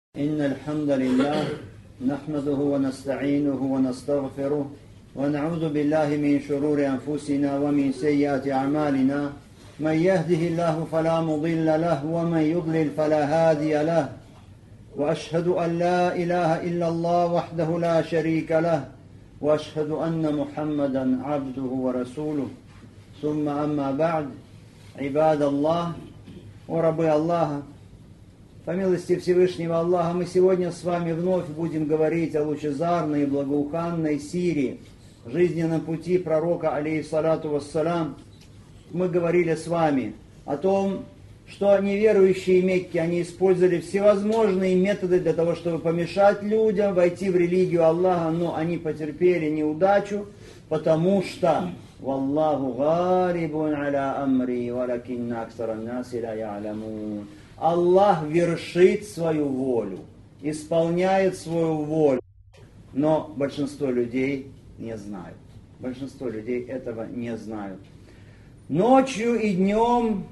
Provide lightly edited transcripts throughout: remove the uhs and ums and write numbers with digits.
إن الحمد لله نحمده ونستعينه ونستغفره ونعوذ بالله من شرور أنفسنا ومن سيئات أعمالنا من يهده الله فلا مضل له ومن يضلل فلا هادي له وأشهد أن لا إله إلا الله وحده لا شريك له وأشهد أن محمدا عبده ورسوله ثم أما بعد عباد الله وربي الله. По милости Всевышнего Аллаха, мы сегодня с вами вновь будем говорить о лучезарной и благоуханной сире, жизненном пути пророка, алейхиссалату вассалям. Мы говорили с вами о том, что неверующие Мекки, они использовали всевозможные методы для того, чтобы помешать людям войти в религию Аллаха, но они потерпели неудачу, потому что «Валлаху галибун аля амри, валакинна аксаран наси ла я'ламун». Аллах вершит свою волю, исполняет свою волю, но большинство людей не знают. Большинство людей этого не знают. Ночью и днем,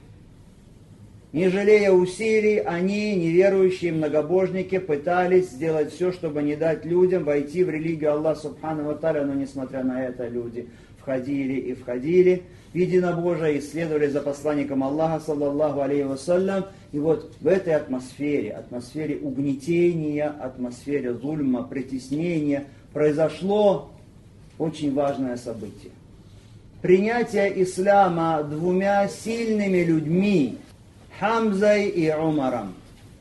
не жалея усилий, они, неверующие многобожники, пытались сделать все, чтобы не дать людям войти в религию Аллаха Субхану ва Тааля, но несмотря на это люди входили в единобожие, исследовали за посланником Аллаха, саллаллаху алейхи вассалям. И вот в этой атмосфере угнетения, атмосфере зульма, притеснения, произошло очень важное событие. Принятие ислама двумя сильными людьми, Хамзой и Умаром.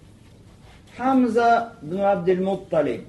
Хамза бн Абдель-Мутталиб.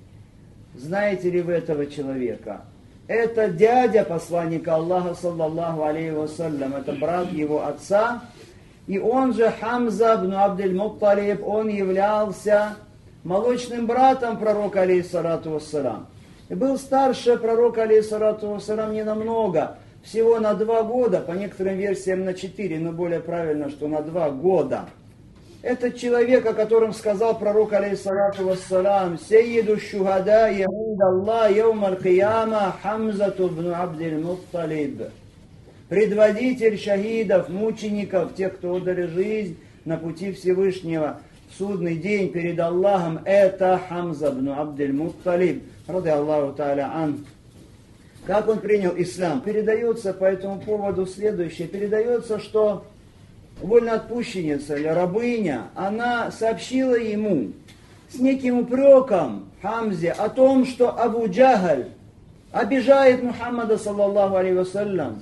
Знаете ли вы этого человека? Это дядя посланника Аллаха, саллаллаху алейхи вассалям, это брат его отца. И он же, Хамза бн Абдель-Мутталиб, он являлся молочным братом пророка, алейхиссалату вассалям. И был старше пророка, алейхиссалату вассалям, не намного, всего на 2 года, по некоторым версиям на 4, но более правильно, что на 2 года. Этот человек, о котором сказал пророк, алейхиссалату вассалям, «Сейиду шухада яхуд Аллах яум аль-кияма Хамзату бн Абдель-Мутталиб». Предводитель шахидов, мучеников, тех, кто отдали жизнь на пути Всевышнего в судный день перед Аллахом, это Хамза бн Абдель-Мутталиб, ради Аллаху Тааля ан. Как он принял ислам? Передается по этому поводу следующее. Передается, что вольноотпущенница или рабыня, она сообщила ему с неким упреком Хамзе о том, что Абу Джахаль обижает Мухаммада, саллаллаху алейхи вассалям,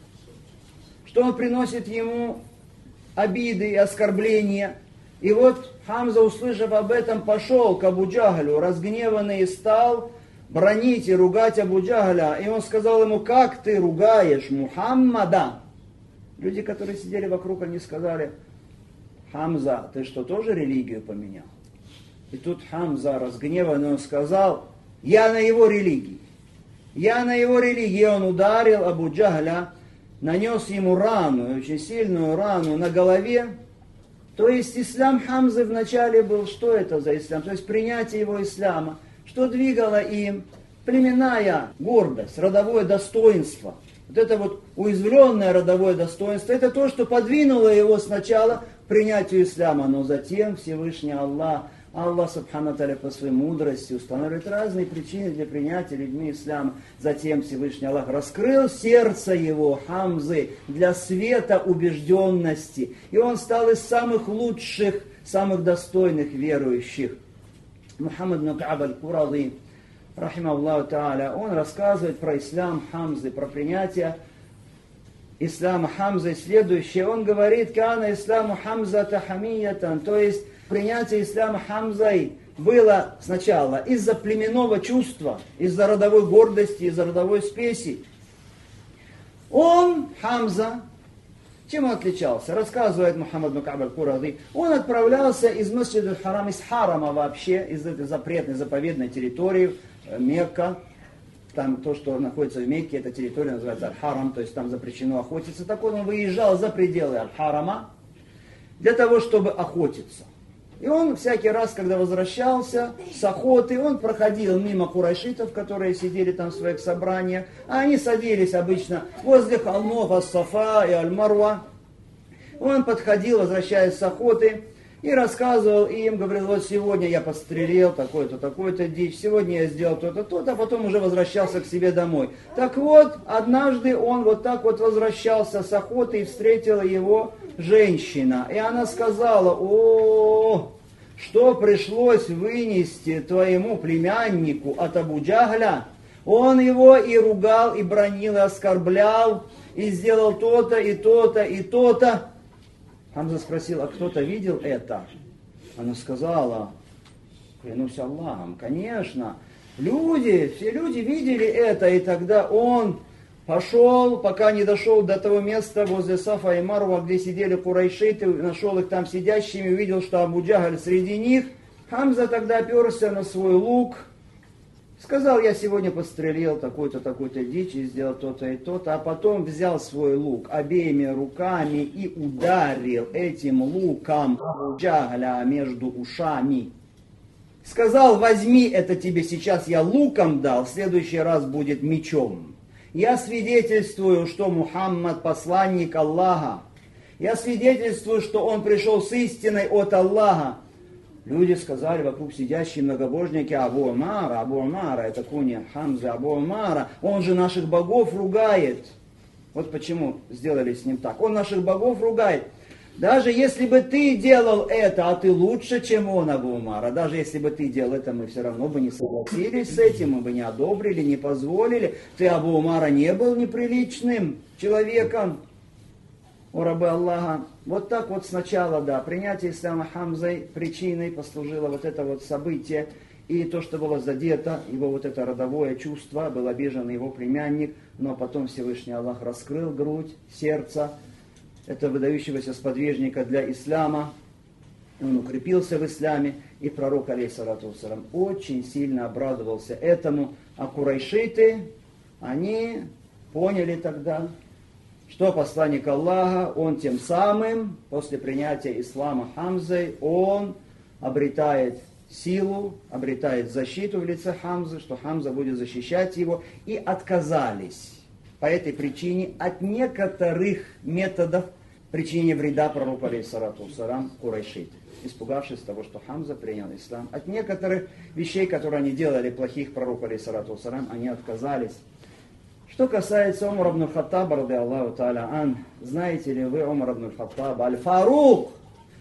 что он приносит ему обиды и оскорбления. И вот Хамза, услышав об этом, пошел к Абу Джахалю, разгневанный, и стал бранить и ругать Абу Джахаля. И он сказал ему: как ты ругаешь Мухаммада? Люди, которые сидели вокруг, они сказали: Хамза, ты что, тоже религию поменял? И тут Хамза, разгневанный, он сказал: я на его религии. Я на его религии. И он ударил Абу Джахаля, нанес ему рану, очень сильную рану на голове. То есть ислам Хамзы вначале был, что это за ислам? То есть принятие его ислама. Что двигало им? Племенная гордость, родовое достоинство. Вот это вот уязвленное родовое достоинство, это то, что подвинуло его сначала к принятию ислама, но затем Всевышний Аллах Субхану Тааля по своей мудрости устанавливает разные причины для принятия людьми ислама. Затем Всевышний Аллах раскрыл сердце его, Хамзы, для света убежденности. И он стал из самых лучших, самых достойных верующих. Мухаммад бн Кааб аль-Курази, рахимахуллаху тааля, он рассказывает про ислам Хамзы, про принятие ислама Хамзы. Следующее, он говорит: «Кана исламу Хамзата хамиятан», то есть принятие ислама Хамзой было сначала из-за племенного чувства, из-за родовой гордости, из-за родовой спеси. Он, Хамза, чем он отличался? Рассказывает Мухаммад бн Кааб аль-Курази. Он отправлялся из Масджид аль-Харам, из Харама вообще, из этой запретной, заповедной территории, Мекка. Там то, что находится в Мекке, эта территория называется Аль-Харам, то есть там запрещено охотиться. Так он выезжал за пределы Аль-Харама для того, чтобы охотиться. И он всякий раз, когда возвращался с охоты, он проходил мимо курайшитов, которые сидели там в своих собраниях, а они садились обычно возле холмов Ас-Сафа и Аль-Марва. Он подходил, возвращаясь с охоты, И рассказывал им, говорил, вот сегодня я подстрелил такой-то, такой-то дичь, сегодня я сделал то-то, то-то, а потом уже возвращался к себе домой. Так вот, однажды он вот так вот возвращался с охоты и встретила его женщина. И она сказала: о, что пришлось вынести твоему племяннику от Абу Джахля. Он его и ругал, и бранил, и оскорблял, и сделал то-то, и то-то, и то-то. Хамза спросил: а кто-то видел это? Она сказала: клянусь Аллахом, конечно, все люди видели это. И тогда он пошел, пока не дошел до того места возле Сафа и Марва, где сидели курайшиты, нашел их там сидящими, увидел, что Абу Джахаль среди них. Хамза тогда оперся на свой лук, сказал: я сегодня подстрелил такой-то, такой-то дичь и сделал то-то и то-то, а потом взял свой лук обеими руками и ударил этим луком Абу Джахля между ушами. Сказал: возьми это тебе сейчас, я луком дал, в следующий раз будет мечом. Я свидетельствую, что Мухаммад посланник Аллаха. Я свидетельствую, что он пришел с истиной от Аллаха. Люди сказали вокруг сидящие многобожники: Абу Умара, это кунья Хамзы Абу Умара, он же наших богов ругает. Вот почему сделали с ним так. Он наших богов ругает. Даже если бы ты делал это, а ты лучше, чем он, Абу Умара, даже если бы ты делал это, мы все равно бы не согласились с этим, мы бы не одобрили, не позволили. Ты, Абу Умара, не был неприличным человеком. О рабы Аллаха. Вот так вот сначала, да, принятие ислама Хамзой причиной послужило вот это вот событие. И то, что было задето, его вот это родовое чувство, был обижен его племянник, но потом Всевышний Аллах раскрыл грудь, сердце этого выдающегося сподвижника для ислама. Он укрепился в исламе, и пророк, алейхиссалату вассалям, очень сильно обрадовался этому. А курайшиты, они поняли тогда, что посланник Аллаха, он тем самым, после принятия ислама Хамзой, он обретает силу, обретает защиту в лице Хамзы, что Хамза будет защищать его, и отказались по этой причине от некоторых методов причинения вреда пророку, алейхиссалату вассалям, курайшиты, испугавшись того, что Хамза принял ислам. От некоторых вещей, которые они делали плохих пророку, алейхиссалату вассалям, они отказались. Что касается Умара ибн Хаттаба, ради Аллаху та'аля ан, знаете ли вы Умара ибн Хаттаба, Аль-Фарук,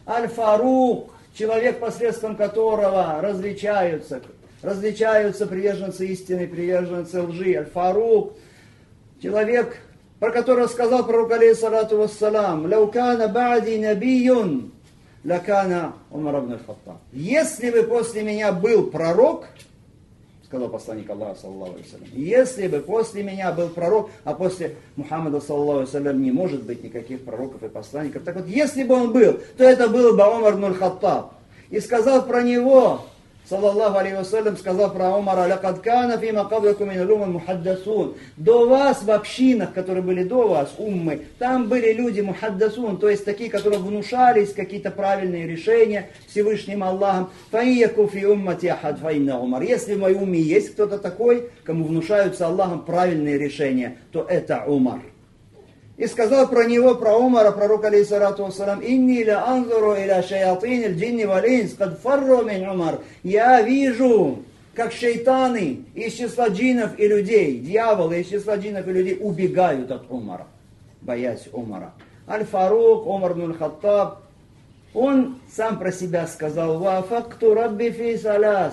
человек, посредством которого различаются приверженцы истины, приверженцы лжи, Аль-Фарук, человек, про которого сказал пророк, алейхиссалату вассалам: «Лаукана ба'ди набийюн, лакана Умар ибн Хаттаб». Если бы после меня был пророк, сказал посланник Аллаха, саллаллаху алейхи вассалям, если бы после меня был пророк, а после Мухаммада, саллаллаху алейхи вассалям, не может быть никаких пророков и посланников, так вот, если бы он был, то это был бы Умар ибн Хаттаб. И сказал про него, саллаллаху алейхи вассалям, сказал про Умара: «Лакад кана фима каблакум мин улумин мухаддасун». До вас, в общинах, которые были до вас, уммы, там были люди мухаддасун, то есть такие, которые внушались какие-то правильные решения Всевышним Аллахом. «Фаияку фи уммати ахад фаинна Умар». Если в моей умме есть кто-то такой, кому внушаются Аллахом правильные решения, то это Умар. И сказал про него, про Умара, пророк, алейхиссалату вассалам: «Инни ла анзуру иля шаятин аль-джинни вал-инс, кад фарру мин Умар». Я вижу, как шейтаны из числа джиннов и людей, дьяволы из числа джиннов и людей убегают от Умара, боясь Умара. Аль-Фарук, Умар ибн Хаттаб, он сам про себя сказал: «Вафакту рабби фи салас».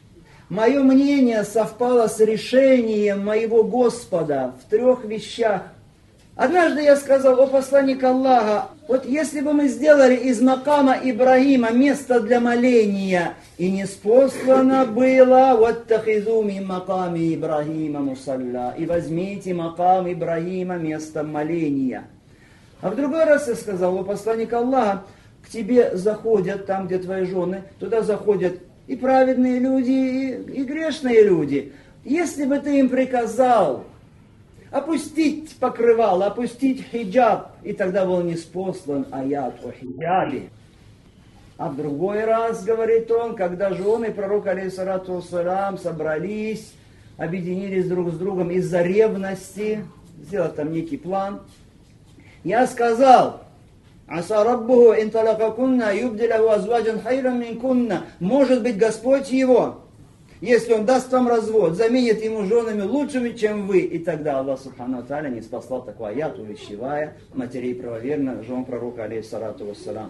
Мое мнение совпало с решением моего Господа в 3 вещах. Однажды я сказал: о посланник Аллаха, вот если бы мы сделали из макама Ибрагима место для моления, и не спослано было «Ваттахизу мин маками Ибрагима мусалла», и возьмите макам Ибрагима местом моления. А в другой раз я сказал: о посланник Аллаха, к тебе заходят, там где твои жены, туда заходят и праведные люди, и грешные люди. Если бы ты им приказал опустить покрывало, опустить хиджаб, и тогда был ниспослан аят о хиджабе. А в другой раз, говорит он, когда жены пророка, алейхиссалату вассалям, собрались, объединились друг с другом из-за ревности, сделать там некий план, я сказал: Аса раббуху ин талакакунна юбдилаху азваджан хайран минкунна. Может быть, Господь его, если он даст вам развод, заменит ему женами лучшими, чем вы. И тогда Аллах Субхану ва Тааля не спаслал такой аят, увещевая матерей правоверных, жен пророка, алейхиссалату вассалам.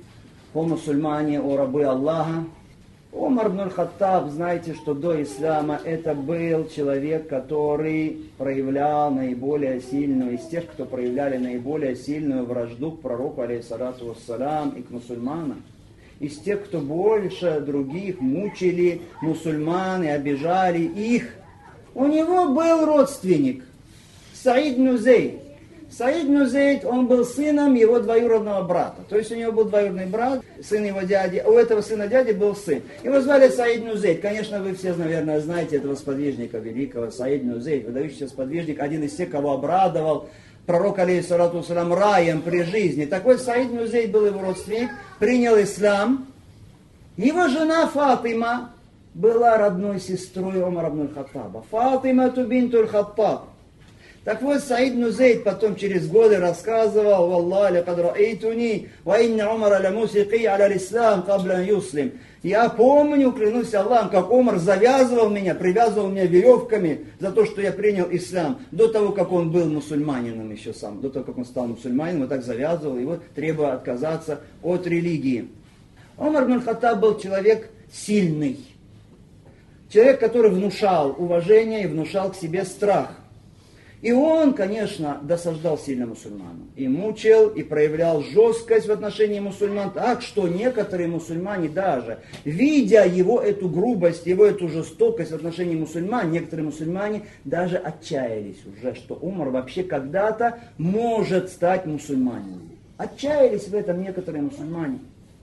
О мусульмане, о рабы Аллаха, Умар ибн аль-Хаттаб, знаете, что до ислама это был человек, который проявлял наиболее сильную, из тех, кто проявляли наиболее сильную вражду к пророку, алейхиссалату вассалам, и к мусульманам. Из тех, кто больше других мучили мусульман и обижали их. У него был родственник, Саид ибн Зейд. Саид ибн Зейд, он был сыном его двоюродного брата. То есть у него был двоюродный брат, сын его дяди, а у этого сына дяди был сын. Его звали Саид ибн Зейд. Конечно, вы все, наверное, знаете этого сподвижника великого, Саид ибн Зейд, выдающийся сподвижник, один из тех, кого обрадовал пророк, алейхиссалату вассалам, раем при жизни. Такой Саид ибн Зейд был его родственник, принял ислам. Его жена Фатима была родной сестрой Умара ибн аль-Хаттаба. Фатима бинту аль-Хаттаб. Так вот, Саид ибн Зейд потом через годы рассказывал: «Валлахи лакад раэйтуни, ва инна Умара ла мусики аля ислам кабля юслим». Я помню, клянусь Аллахом, как Умар завязывал меня, привязывал меня веревками за то, что я принял ислам, до того, как он был мусульманином еще сам, до того, как он стал мусульманином, вот так завязывал его, требуя отказаться от религии. Умар ибн аль-Хаттаб был человек сильный, человек, который внушал уважение и внушал к себе страх. И он, конечно, досаждал сильно мусульманам. И мучил, и проявлял жесткость в отношении мусульман. Так что некоторые мусульмане даже, видя его эту грубость, его эту жестокость в отношении мусульман, некоторые мусульмане даже отчаялись уже, что Умар вообще когда-то может стать мусульманином. Отчаялись в этом некоторые мусульмане.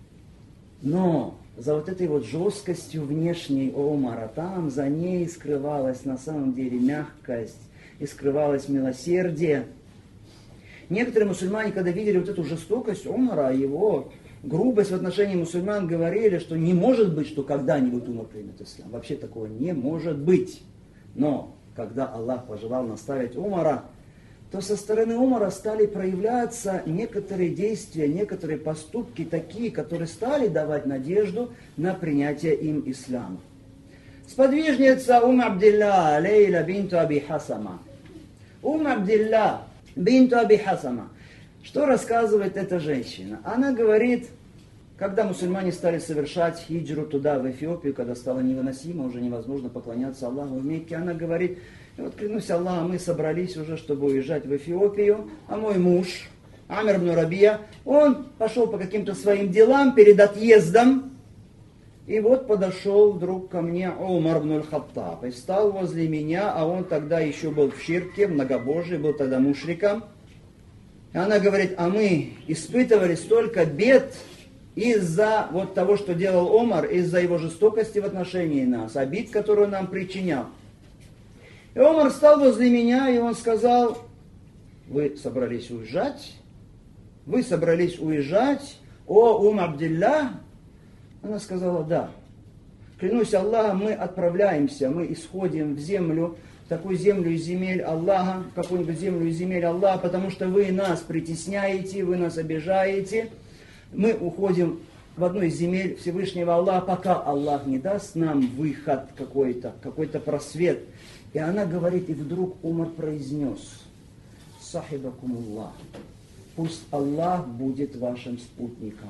Но за вот этой вот жесткостью внешней Умара, там за ней скрывалась на самом деле мягкость, и скрывалось милосердие. Некоторые мусульмане, когда видели вот эту жестокость Умара, его грубость в отношении мусульман, говорили, что не может быть, что когда-нибудь Умар примет ислам. Вообще такого не может быть. Но когда Аллах пожелал наставить Умара, то со стороны Умара стали проявляться некоторые действия, некоторые поступки такие, которые стали давать надежду на принятие им ислама. Сподвижница Абдилля Лейла бинту Аби Хасама. Абдилля бинту Аби Хасама. Что рассказывает эта женщина? Она говорит, когда мусульмане стали совершать хиджру туда, в Эфиопию, когда стало невыносимо, уже невозможно поклоняться Аллаху в Мекке, она говорит: вот клянусь Аллахом, мы собрались уже, чтобы уезжать в Эфиопию, а мой муж, Амир ибн Рабия, он пошел по каким-то своим делам перед отъездом. И вот подошел вдруг ко мне Умар ибн аль-Хаттаб и стал возле меня, а он тогда еще был в ширке, в многобожии, был тогда мушриком. И она говорит: а мы испытывали столько бед из-за вот того, что делал Умар, из-за его жестокости в отношении нас, обид, которую нам причинял. И Умар стал возле меня, и он сказал: вы собрались уезжать? Вы собрались уезжать, о Абдилля? Она сказала: да. Клянусь Аллахом, мы отправляемся, мы исходим в землю, в такую землю из земель Аллаха, в какую-нибудь землю из земель Аллаха, потому что вы нас притесняете, вы нас обижаете. Мы уходим в одну из земель Всевышнего Аллаха, пока Аллах не даст нам выход какой-то просвет. И она говорит, и вдруг Умар произнес: сахибакумуллах, пусть Аллах будет вашим спутником.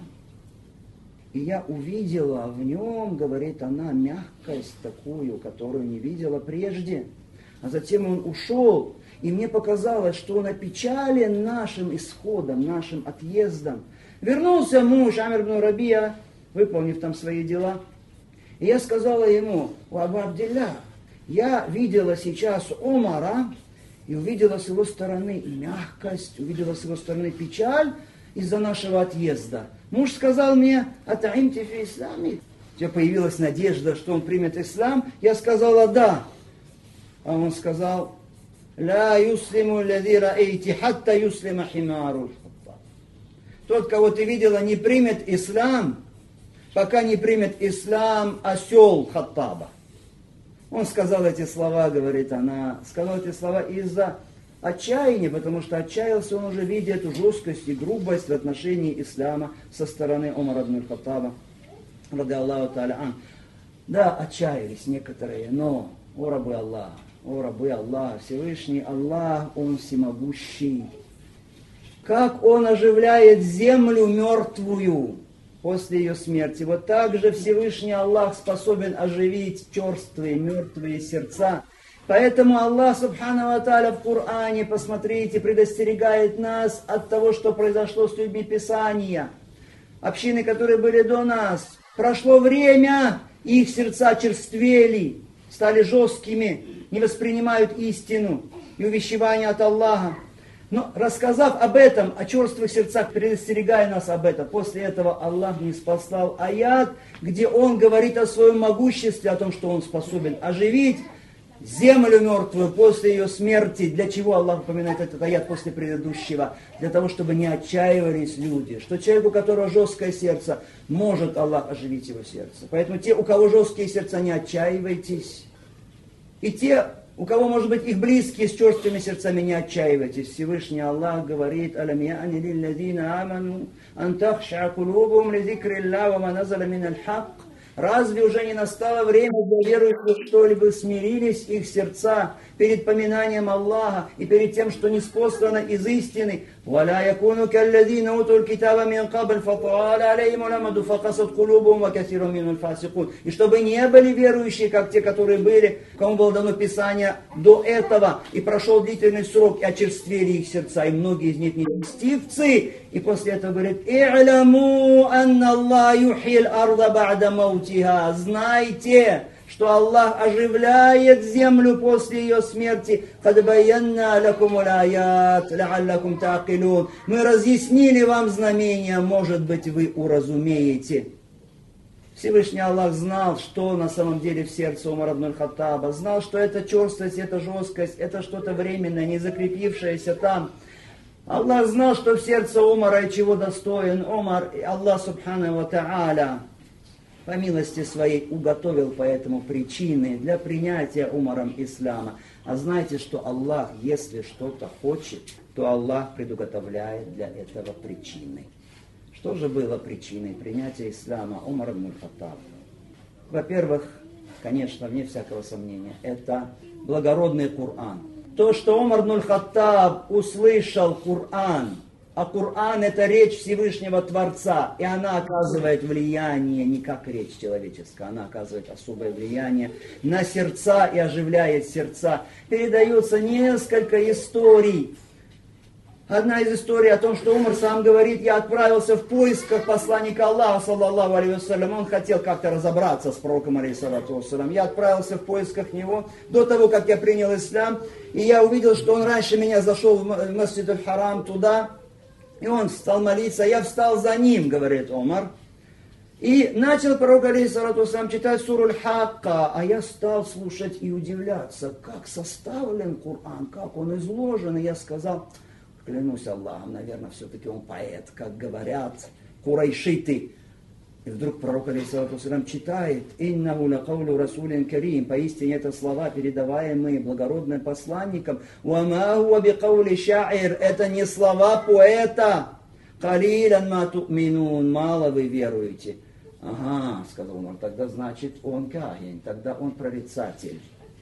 И я увидела в нем, говорит она, мягкость такую, которую не видела прежде. А затем он ушел, и мне показалось, что он опечален нашим исходом, нашим отъездом. Вернулся муж Амир ибн Рабия, выполнив там свои дела. И я сказала ему: Абу Абдилля, я видела сейчас Умара, и увидела с его стороны мягкость, увидела с его стороны печаль из-за нашего отъезда. Муж сказал мне: атаимти фи ислами. У тебя появилась надежда, что он примет ислам? Я сказала: да. А он сказал: ла юслиму лади раэйти хатта юслима химару. Тот, кого ты видела, не примет ислам, пока не примет ислам осел Хаттаба. Он сказал эти слова, говорит она, сказал эти слова из-за отчаяние, потому что отчаялся он уже, видя эту жесткость и грубость в отношении ислама со стороны Умара ибн аль-Хаттаба, ради Аллаху та'аля ан. Да, отчаялись некоторые, но, о рабы Аллаха, Всевышний Аллах, Он всемогущий. Как Он оживляет землю мертвую после ее смерти, вот так же Всевышний Аллах способен оживить черствые, мертвые сердца. Поэтому Аллах, субхану ва тааля, в Коране, посмотрите, предостерегает нас от того, что произошло с людьми Писания. Общины, которые были до нас. Прошло время, их сердца черствели, стали жесткими, не воспринимают истину и увещевания от Аллаха. Но рассказав об этом, о черствых сердцах, предостерегая нас об этом, после этого Аллах не спаслал аят, где Он говорит о своем могуществе, о том, что Он способен оживить землю мертвую после ее смерти. Для чего Аллах упоминает этот аят после предыдущего? Для того, чтобы не отчаивались люди. Что человеку, у которого жесткое сердце, может Аллах оживить его сердце. Поэтому те, у кого жесткие сердца, не отчаивайтесь. И те, у кого, может быть, их близкие с черствыми сердцами, не отчаивайтесь. Всевышний Аллах говорит: «Алям я'ани лилладзина аману ан тахша кулубухум ли зикриллах ва ма назаля миналь хак». Разве уже не настало время для верующих, что-либо смирились их сердца перед поминанием Аллаха и перед тем, что ниспослано из истины? «Валя якуну калладзина утул китаба мин кабль фата'аля алейхимул амаду факасат кулубухум ва касирун миналь фасикун». И чтобы не были верующие, как те, которые были, кому было дано Писание до этого, и прошел длительный срок, и очерствели их сердца, и многие из них нечестивцы. И после этого говорит: «И'ламу анна Аллах юхил арда ба'да маутиха». Знайте, что Аллах оживляет землю после ее смерти. «Кад баянна лакумул аят ла'аллакум та'акилун». Мы разъяснили вам знамения, может быть, вы уразумеете. Всевышний Аллах знал, что на самом деле в сердце Умара ибн аль-Хаттаба, знал, что эта черствость, эта жесткость, это что-то временное, не закрепившееся там. Аллах знал, что в сердце Умара и чего достоин Умар, и Аллах, субхану ва тааля, по милости своей уготовил поэтому причины для принятия Умаром ислама. А знаете, что Аллах, если что-то хочет, то Аллах предуготовляет для этого причины. Что же было причиной принятия ислама Умара ибн аль-Хаттаба? Во-первых, конечно, вне всякого сомнения, это благородный Коран. То, что Умар ибн аль-Хаттаб услышал Коран, а Коран — это речь Всевышнего Творца, и она оказывает влияние не как речь человеческая, она оказывает особое влияние на сердца и оживляет сердца. Передается несколько историй. Одна из историй о том, что Умар сам говорит: я отправился в поисках посланника Аллаха, саллаллаху алейхи вассалям. Он хотел как-то разобраться с пророком, алейхиссалату вассалям. Я отправился в поисках него до того, как я принял ислам. И я увидел, что он раньше меня зашел в Масджид аль-Харам туда. И он стал молиться. Я встал за ним, говорит Умар. И начал пророк, алейхиссалату вассалям, читать суру Аль-Хакка. А я стал слушать и удивляться, как составлен Коран, как он изложен. И я сказал: клянусь Аллахом, наверное, все-таки он поэт, как говорят курайшиты. И вдруг пророк, алейхиссалату вассалям, читает: «Иннаху лакаулю расулин карим». Поистине это слова, передаваемые благородным посланником. «Вама хуа бикаули ша'ир». Это не слова поэта. «Калилян ма ту'минун». Мало вы веруете. Ага, сказал Умар, тогда значит он кахин, тогда он прорицатель.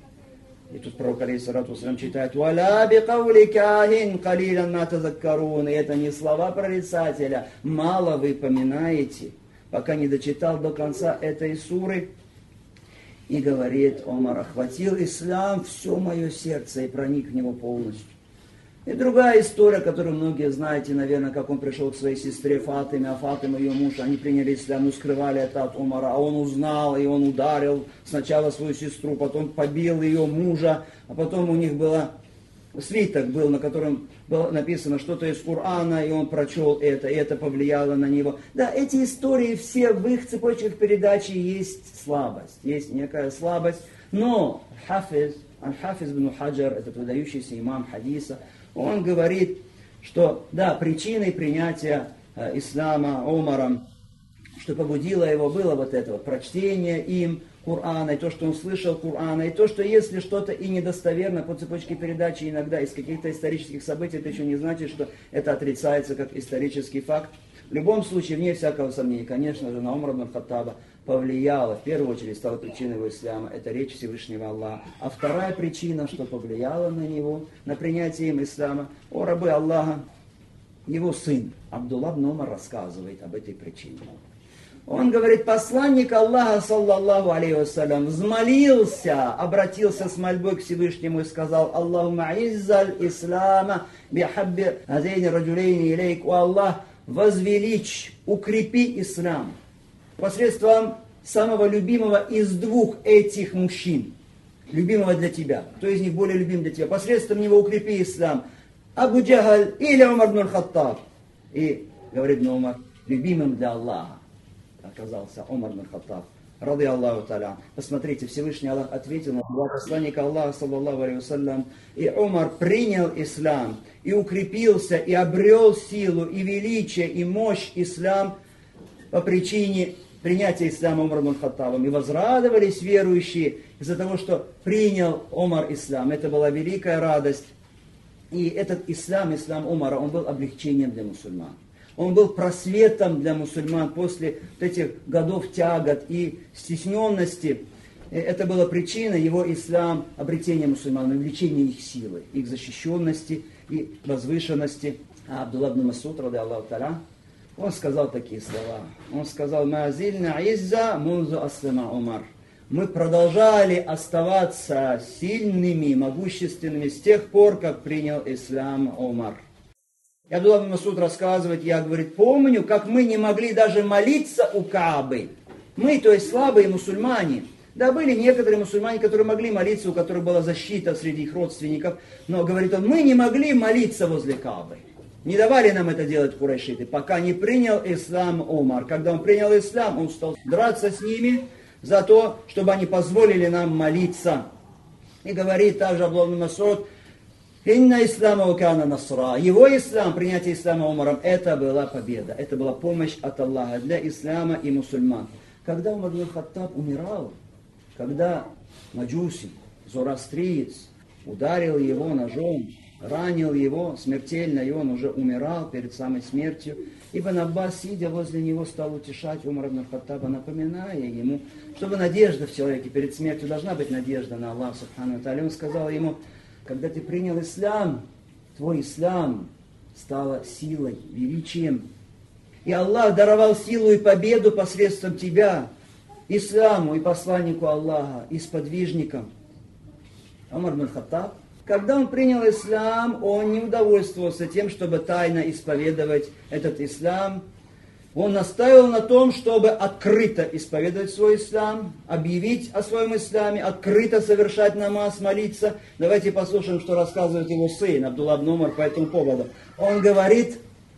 И тут пророк, алейхиссалату вассалям, читает: «Валя бикаули кахин калилян ма тазаккарун». И это не слова прорицателя. Мало вы поминаете. Пока не дочитал до конца этой суры, и говорит Умар: охватил ислам все мое сердце и проник в него полностью. И другая история, которую многие знаете, наверное, как он пришел к своей сестре Фатиме, а Фатима, ее муж, они приняли ислам, но скрывали это от Умара, а он узнал, и он ударил сначала свою сестру, потом побил ее мужа, а потом у них было свиток был, на котором было написано что-то из Корана, и он прочел это, и это повлияло на него. Да, эти истории все, в их цепочках передачи есть слабость, есть некая слабость, но Аль-Хафиз ибн Хаджар, этот выдающийся имам хадиса, он говорит, что да, причиной принятия ислама Умаром, что побудило его, было вот это вот прочтение им Корана, и то, что он слышал Корана, и то, что если что-то и недостоверно по цепочке передачи иногда из каких-то исторических событий, это еще не значит, что это отрицается как исторический факт. В любом случае, вне всякого сомнения, конечно же, на Умар ибн Хаттаба повлияло, в первую очередь стала причиной его ислама, это речь Всевышнего Аллаха. А вторая причина, что повлияла на него, на принятие им ислама, о рабы Аллаха, его сын Абдулла ибн Умар рассказывает об этой причине. Он говорит, посланник Аллаха, саллаллаху алейхи вассалям, взмолился, обратился с мольбой к Всевышнему и сказал, Аллахума иззаль ислама бихабби азейни раджулейни илейк, о Аллах, возвеличь, укрепи ислам посредством самого любимого из двух этих мужчин, любимого для тебя, кто из них более любим для тебя, посредством него укрепи ислам, Абу Джахаль или Умар ибн Хаттаб. И говорит ибн Умар, любимым для Аллаха оказался Умар ибн Хаттаб, рады Аллаху та'аля. Посмотрите, Всевышний Аллах ответил на два посланника Аллаха, саллаллаху алейхи вассалям, и Умар принял ислам, и укрепился, и обрел силу, и величие, и мощь ислам по причине принятия ислама Умар ибн Хаттабом. И возрадовались верующие из-за того, что принял Умар ислам. Это была великая радость. И этот ислам Умара, он был облегчением для мусульман. Он был просветом для мусульман после этих годов тягот и стесненности. Это была причина его ислам, обретения мусульман, увеличения их силы, их защищенности и возвышенности. А Абдулла ибн Масуд, рады Аллаху та'аля, он сказал такие слова. Он сказал, «Маазильна изза мунзу аслама Умар». Мы продолжали оставаться сильными, могущественными с тех пор, как принял ислам Умар. И Абдулла ибн Масуд рассказывает, я, говорит, помню, как мы не могли даже молиться у Каабы. Мы, то есть слабые мусульмане. Да, были некоторые мусульмане, которые могли молиться, у которых была защита среди их родственников. Но, говорит он, мы не могли молиться возле Каабы. Не давали нам это делать курайшиты, пока не принял ислам Умар. Когда он принял ислам, он стал драться с ними за то, чтобы они позволили нам молиться. И говорит также Абдулла ибн Масуд, «Инна ислама укана насра». Его ислам, принятие ислама Умаром, это была победа, это была помощь от Аллаха для ислама и мусульман. Когда Умар ибн Хаттаб умирал, когда маджуси, зороастриец, ударил его ножом, ранил его смертельно, и он уже умирал перед самой смертью, Ибн Аббас, сидя возле него, стал утешать Умар ибн Хаттаба, напоминая ему, чтобы надежда в человеке перед смертью, должна быть надежда на Аллаха субхану ва тааля. Он сказал ему, когда ты принял ислам, твой ислам стал силой, величием. И Аллах даровал силу и победу посредством тебя, исламу и посланнику Аллаха, и сподвижникам. Умар ибн Хаттаб, когда он принял ислам, он не удовольствовался тем, чтобы тайно исповедовать этот ислам. Он настаивал на том, чтобы открыто исповедовать свой ислам, объявить о своем исламе, открыто совершать намаз, молиться. Давайте послушаем, что рассказывает его сын Абдулла ибн Умар по этому поводу. Он говорит,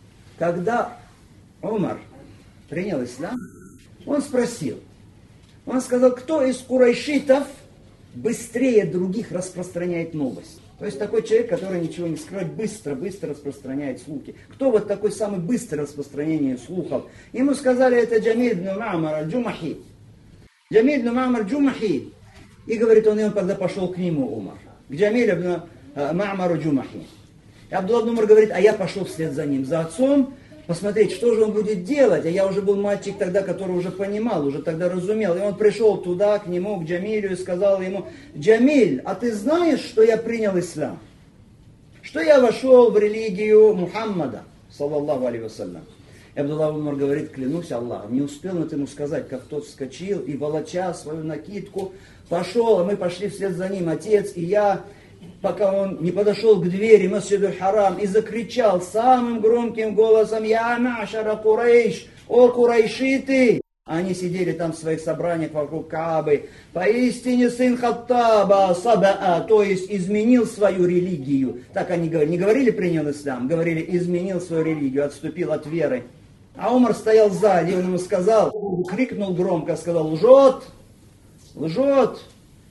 когда Умар принял ислам, он спросил, он сказал, кто из курайшитов быстрее других распространяет новость. То есть такой человек, который ничего не скрывает, быстро распространяет слухи. Кто вот такой самый быстрый распространение слухов? Ему сказали, это Джамиль ибн Ма'мар аль-Джумахи. Джамиль ибн Ма'мар аль-Джумахи. И говорит он, и он тогда пошел к нему, Умар. К Джамиль ибн Ма'мар аль-Джумахи. И Абдулла ибн Умар говорит, а я пошел вслед за ним, за отцом, посмотреть, что же он будет делать. А я уже был мальчик тогда, который уже понимал, уже тогда разумел. И он пришел туда, к нему, к Джамилю, и сказал ему, Джамиль, а ты знаешь, что я принял ислам? Что я вошел в религию Мухаммада, саллаллаху алейхи вассалям. И Абдулла ибн Умар говорит, клянусь Аллахом, не успел он ему сказать, как тот вскочил и, волоча свою накидку, пошел, а мы пошли вслед за ним, отец и я, пока он не подошел к двери Масджиду Харам и закричал самым громким голосом, «Я ма'шара Курайш, о курайшиты!» Они сидели там в своих собраниях вокруг Каабы. Поистине сын Хаттаба сабаа, то есть изменил свою религию. Так они говорили. Не говорили принял ислам, говорили изменил свою религию, отступил от веры. А Умар стоял сзади, он ему сказал, крикнул громко, сказал, лжет, лжет.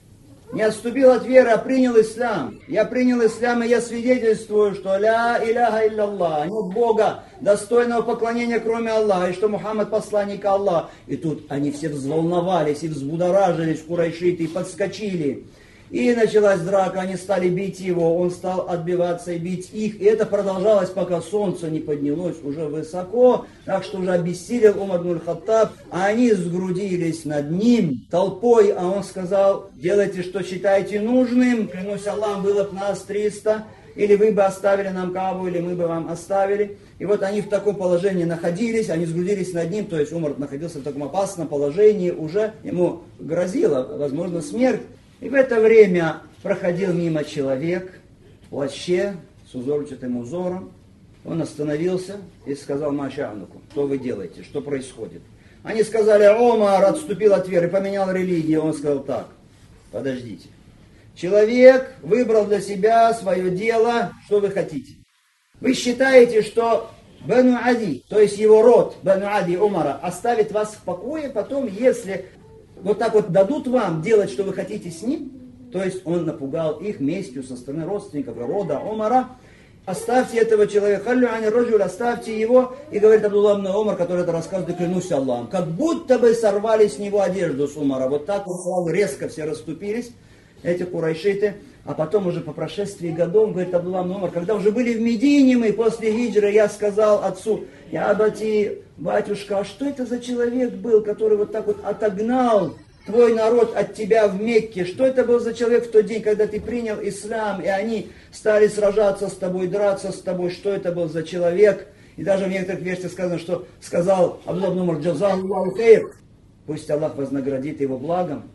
Не отступил от веры, а принял ислам. Я принял ислам, и я свидетельствую, что ля иляха илляллах, нет Бога, достойного поклонения, кроме Аллаха, и что Мухаммад посланник Аллаха. И тут они все взволновались и взбудоражились, курайшиты, и подскочили. И началась драка, они стали бить его, он стал отбиваться и бить их. И это продолжалось, пока солнце не поднялось уже высоко, так что уже обессилел Умар ибн аль-Хаттаб. А они сгрудились над ним толпой, а он сказал: делайте, что считаете нужным, клянусь Аллахом, было бы нас 300, или вы бы оставили нам Каабу, или мы бы вам оставили. И вот они в таком положении находились, они сгрудились над ним, то есть Умар находился в таком опасном положении, уже ему грозила, возможно, смерть. И в это время проходил мимо человек в плаще с узорчатым узором. Он остановился и сказал: Машануку, что вы делаете, что происходит? Они сказали: Омар отступил от веры, поменял религию. Он сказал: так, подождите. Человек выбрал для себя свое дело, что вы хотите. Вы считаете, что Бану Ади, то есть его род, Бану Ади Умара, оставит вас в покое потом, если вот так вот дадут вам делать, что вы хотите с ним? То есть он напугал их местью со стороны родственников рода Умара. Оставьте этого человека, оставьте его. И говорит Абдулла ибн Умар, который это рассказывает: клянусь Аллахом, как будто бы сорвали с него одежду с Умара. Вот так вот сразу резко все расступились, эти курайшиты. А потом уже по прошествии годов, говорит Абдулла ибн Умар, когда уже были в Медине мы после хиджры, я сказал отцу: я абати, батюшка, а что это за человек был, который вот так вот отогнал твой народ от тебя в Мекке? Что это был за человек в тот день, когда ты принял ислам, и они стали сражаться с тобой, драться с тобой? Что это был за человек? И даже в некоторых версиях сказано, что сказал Абдулла ибн Умар: джазаллаху хейр, пусть Аллах вознаградит его благом.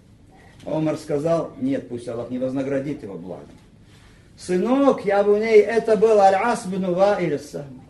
Омар сказал: нет, пусть Аллах не вознаградит его благом. Сынок, я буней, это был Аль-Ас бн Ваиль.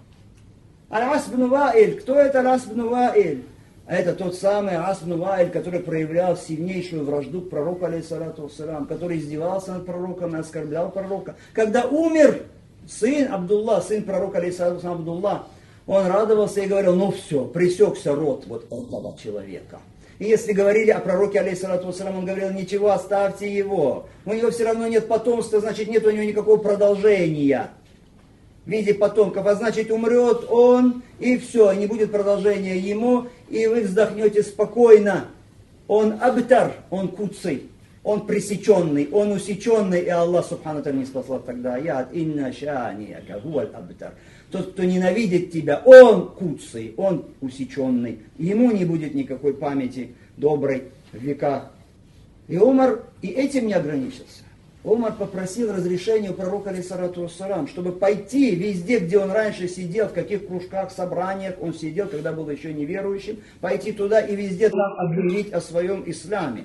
Аль-Ас бн Ваиль, кто это Аль-Ас бн Ваиль? А это тот самый Ас бн Ваиль, который проявлял сильнейшую вражду к пророку, алейхиссалату вассалам, который издевался над пророком и оскорблял пророка. Когда умер сын Абдулла, сын пророка, алейхиссалату вассалам, Абдулла, он радовался и говорил: ну все, пресекся род вот этого человека. И если говорили о пророке, алейхиссалату вассалам, он говорил: ничего, оставьте его. У него все равно нет потомства, значит нет у него никакого продолжения в виде потомков. А значит умрет он, и все, не будет продолжения ему, и вы вздохнете спокойно. Он абтар, он куцый, он пресеченный, он усеченный, и Аллах субхану ва не спасал тогда аят: инна шаанияка хуаль абтар. Тот, кто ненавидит тебя, он куцый, он усеченный. Ему не будет никакой памяти доброй в веках. И Умар и этим не ограничился. Умар попросил разрешения у пророка, алейхиссалату вассалам, чтобы пойти везде, где он раньше сидел, в каких кружках, собраниях он сидел, когда был еще неверующим, пойти туда и везде там объявить о своем исламе.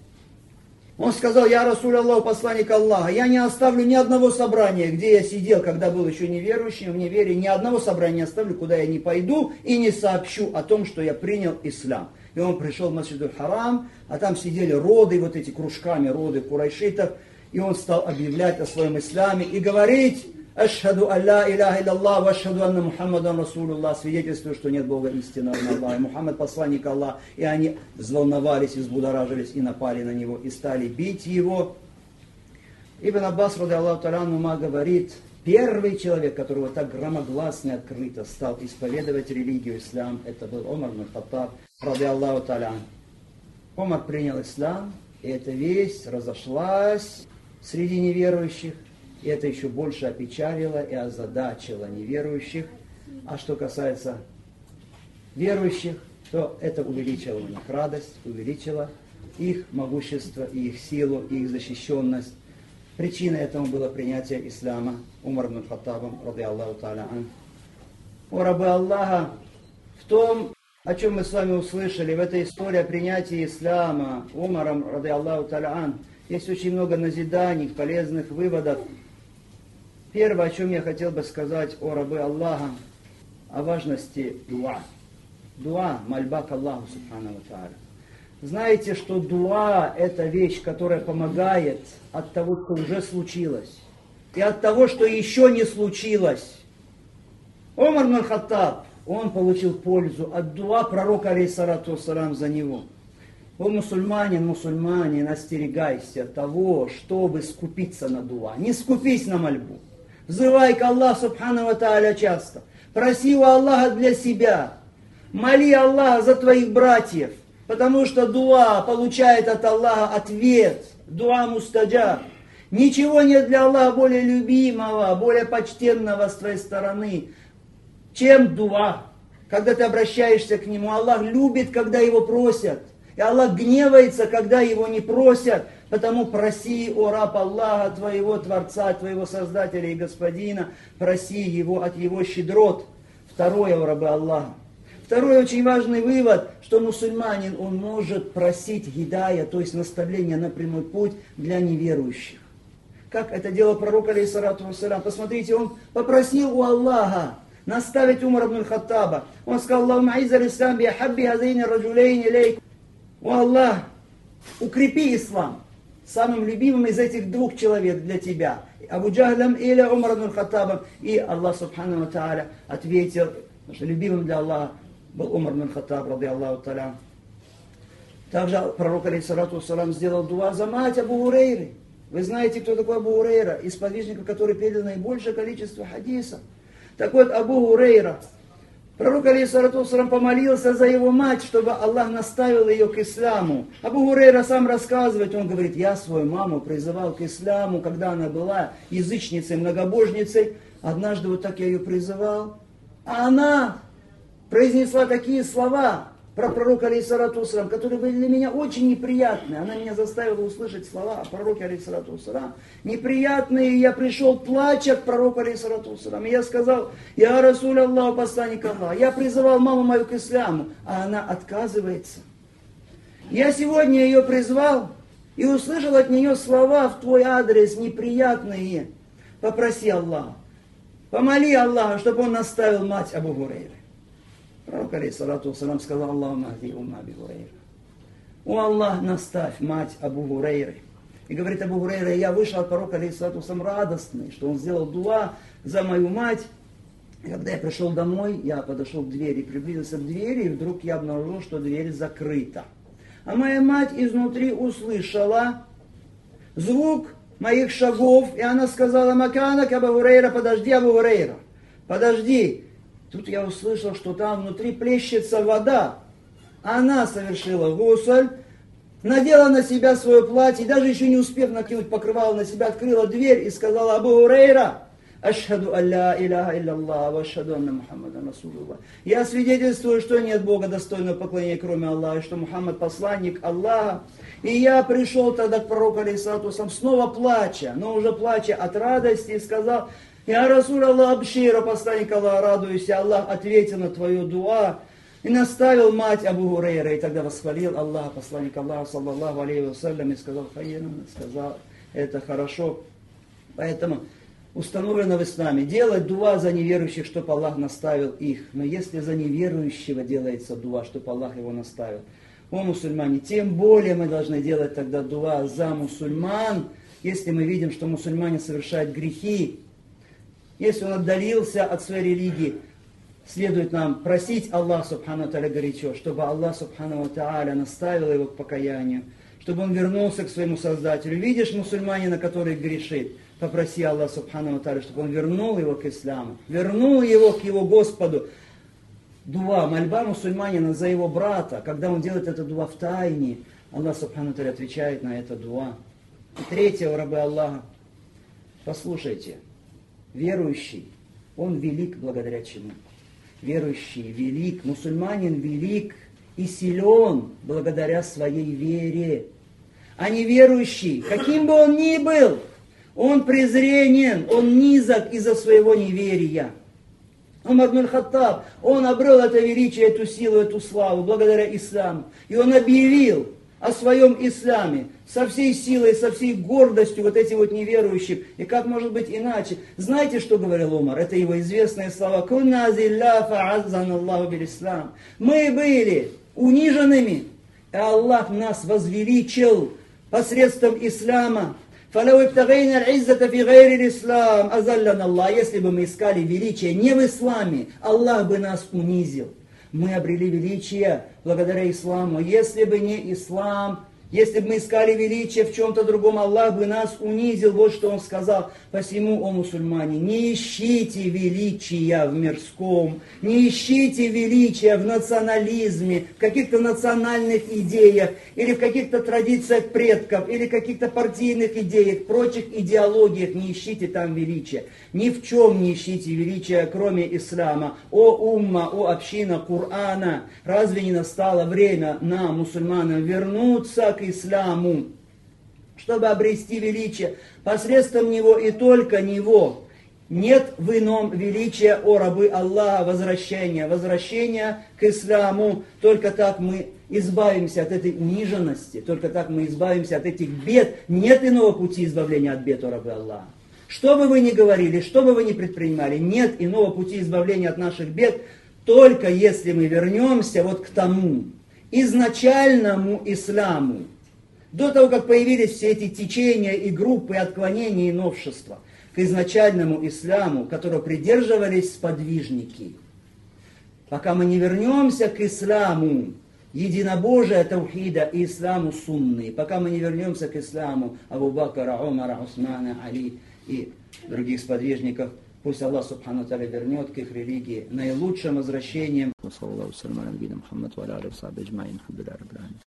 Он сказал: я Расуль Аллах, посланник Аллаха, я не оставлю ни одного собрания, где я сидел, когда был еще неверующим, в неверии, ни одного собрания не оставлю, куда я не пойду и не сообщу о том, что я принял ислам. И он пришел в Масджид аль-Харам, а там сидели роды, вот эти кружками, роды курайшитов, и он стал объявлять о своем исламе и говорить: ашхаду алла иляха илляллах, ва ашхаду анна Мухаммадан Расулуллах, свидетельствую, что нет Бога истинного, Аллаха, и Мухаммад посланник Аллаха. И они взволновались, и взбудоражились, и напали на него, и стали бить его. Ибн Аббас, ради Аллаху та'аля анхума, говорит: первый человек, которого так громогласно и открыто стал исповедовать религию ислам, это был Умар ибн Хаттаб, ради Аллаху та'аля. Умар принял ислам, и эта весть разошлась среди неверующих. И это еще больше опечалило и озадачило неверующих. А что касается верующих, то это увеличило у них радость, увеличило их могущество, и их силу, и их защищенность. Причиной этому было принятие ислама Умар ибн Хаттабом, ради Аллаху та'аля ан. О рабы Аллаха, в том, о чем мы с вами услышали, в этой истории о принятии ислама Умаром, ради Аллаху та'аля ан, есть очень много назиданий, полезных выводов. Первое, о чем я хотел бы сказать, о рабы Аллаха, о важности дуа. Дуа, мольба к Аллаху субхану ва тааля. Знаете, что дуа – это вещь, которая помогает от того, что уже случилось, и от того, что еще не случилось. Умар ибн Хаттаб, он получил пользу от дуа пророка, алейхиссалату вассалам, за него. О мусульманин, остерегайся того, чтобы скупиться на дуа. Не скупись на мольбу. Взывай к Аллаху Субхану ва Тааля часто. Проси у Аллаха для себя. Моли Аллаха за твоих братьев. Потому что дуа получает от Аллаха ответ. Дуа мустаджаб. Ничего нет для Аллаха более любимого, более почтенного с твоей стороны, чем дуа. Когда ты обращаешься к Нему, Аллах любит, когда Его просят. И Аллах гневается, когда Его не просят. Потому проси, о раб Аллаха, твоего Творца, твоего Создателя и Господина, проси Его от Его щедрот. Второе, о рабы Аллаха. Второй очень важный вывод, что мусульманин, он может просить гидая, то есть наставления на прямой путь для неверующих. Как это делал пророк, алейхиссалату вассалям. Посмотрите, он попросил у Аллаха наставить Умар ибн аль-Хаттаба. Он сказал: «Аллахумма а'изз аль-ислам би ахабби хазайни раджулейни илейк». О Аллах, укрепи ислам самым любимым из этих двух человек для тебя. Абу Джахлем или Умар ибн аль-Хаттабом. И Аллах Субхану ва Тааля ответил, что любимым для Аллаха был Умар ибн аль-Хаттаб, ради Аллаху та'аля. Также пророк, алейхиссалату вассалам, сделал дуа за мать Абу Гурейры. Вы знаете, кто такой Абу Гурейра? Из подвижников, который передал наибольшее количество хадисов. Так вот, Абу Гурейра, пророк, алейхиссалату вассалам, помолился за его мать, чтобы Аллах наставил ее к исламу. Абу Гурейра сам рассказывает, он говорит: я свою маму призывал к исламу, когда она была язычницей, многобожницей. Однажды вот так я ее призывал, а она произнесла такие слова про пророка, алейхиссалату вассалам, которые были для меня очень неприятные. Она меня заставила услышать слова о пророке, алейхиссалату вассалам, неприятные. И я пришел, плача, к пророку, алейхиссалату вассалам. И я сказал: я Расуль Аллаху, посланник Аллаха. Я призывал маму мою к исламу, а она отказывается. Я сегодня ее призвал и услышал от нее слова в твой адрес неприятные. Попроси Аллаха, помоли Аллаха, чтобы он наставил мать Абу Гурейры. Пророк, алейхиссалату вассалам, сказал: Аллахумма ахди умма Аби Гурейра. О Аллах, наставь мать Абу Гурейры. И говорит Абу Гурейра: я вышел от пророка, алейхиссалату вассалам, радостный, что он сделал дуа за мою мать. И когда я пришел домой, я подошел к двери, приблизился к двери, и вдруг я обнаружил, что дверь закрыта. А моя мать изнутри услышала звук моих шагов, и она сказала: Маканак Абу Гурейра, подожди, Абу Гурейра, подожди. Тут я услышал, что там внутри плещется вода. Она совершила гусль, надела на себя свое платье, и даже еще не успев накинуть покрывало на себя, открыла дверь и сказала: Абу Гурейра, ашхаду алла иляха илляллах, ва ашхаду анна Мухаммадан расулуллах. Я свидетельствую, что нет Бога достойного поклонения, кроме Аллаха, и что Мухаммад посланник Аллаха. И я пришел тогда к пророку, алейхиссалату вассалам, снова плача, но уже плача от радости, и сказал: я Расуль Аллах Абшира, посланник Аллаха, радуйся, Аллах ответил на твою дуа и наставил мать Абу Гурейра. И тогда восхвалил Аллах, посланник Аллаха, саллаллаху алейхи вассалям, и сказал: сказал, это хорошо. Поэтому установлено в исламе делать дуа за неверующих, чтобы Аллах наставил их. Но если за неверующего делается дуа, чтобы Аллах его наставил, о мусульмане, тем более мы должны делать тогда дуа за мусульман, если мы видим, что мусульмане совершают грехи. Если он отдалился от своей религии, следует нам просить Аллах Субхану ва Тааля горячо, чтобы Аллах Субхану ва Тааля наставил его к покаянию, чтобы он вернулся к своему Создателю. Видишь мусульманина, который грешит, попроси Аллах Субхану ва Тааля, чтобы он вернул его к исламу, вернул его к его Господу. Дуа, мольба мусульманина за его брата, когда он делает это дуа в тайне, Аллах Субхану ва Тааля отвечает на это дуа. И третье, рабы Аллаха, послушайте. Верующий, он велик благодаря чему? Верующий велик, мусульманин велик и силен благодаря своей вере. А неверующий, каким бы он ни был, он презренен, он низок из-за своего неверия. Умар ибн аль-Хаттаб, он обрел это величие, эту силу, эту славу благодаря исламу. И он объявил о своем исламе со всей силой, со всей гордостью вот этим вот неверующим. И как может быть иначе? Знаете, что говорил Умар? Это его известные слова. «Кунна зилля фа'аззан Аллаху биль-ислам». Мы были униженными, и Аллах нас возвеличил посредством ислама. «Фалау ибтагайна аль-иззата фи гайри аль-ислам азаллана Аллах». Если бы мы искали величие не в исламе, Аллах бы нас унизил. Мы обрели величие благодаря исламу. Если бы не ислам, если бы мы искали величие в чем-то другом, Аллах бы нас унизил. Вот что Он сказал. Посему, о мусульмане, не ищите величия в мирском, не ищите величия в национализме, в каких-то национальных идеях, или в каких-то традициях предков, или в каких-то партийных идеях, прочих идеологиях. Не ищите там величия. Ни в чем не ищите величия, кроме ислама. О умма, о община Корана, разве не настало время нам, мусульманам, вернуться к исламу, чтобы обрести величие посредством него и только него? Нет в ином величия, о рабы Аллаха, возвращения к исламу. Только так мы избавимся от этой униженности, только так мы избавимся от этих бед. Нет иного пути избавления от бед, о рабы Аллаха. Что бы вы ни говорили, что бы вы ни предпринимали, нет иного пути избавления от наших бед, только если мы вернемся вот к тому изначальному исламу. До того, как появились все эти течения и группы, отклонения и новшества, к изначальному исламу, которого придерживались сподвижники. Пока мы не вернемся к исламу единобожия таухида и исламу сунны, пока мы не вернемся к исламу Абу Бакра, Умара, Усмана, Али и других сподвижников, пусть Аллах Субхану Тааля вернет к их религии наилучшим возвращением.